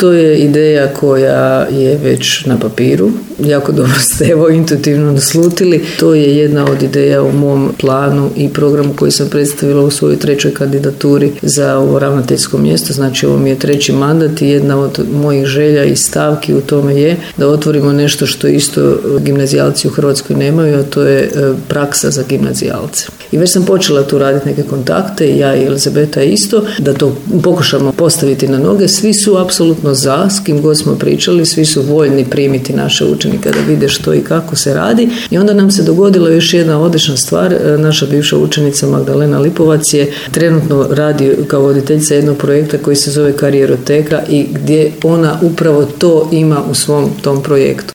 To je ideja koja je već na papiru. Jako dobro ste intuitivno naslutili. To je jedna od ideja u mom planu i programu koji sam predstavila u svojoj 3. kandidaturi za ovo ravnateljsko mjesto. Znači, ovo mi je 3. mandat i jedna od mojih želja i stavki u tome je da otvorimo nešto što isto gimnazijalci u Hrvatskoj nemaju, a to je praksa za gimnazijalce. I već sam počela tu raditi neke kontakte, i ja i Elizabeta isto, da to pokušamo postaviti na noge. Svi su apsolutno za, s kim god smo pričali, svi su voljni primiti naše učenike da vide što i kako se radi. I onda nam se dogodila još jedna odlična stvar. Naša bivša učenica Magdalena Lipovac je trenutno radi kao voditeljica jednog projekta koji se zove Karijeroteka i gdje ona upravo to ima u svom tom projektu.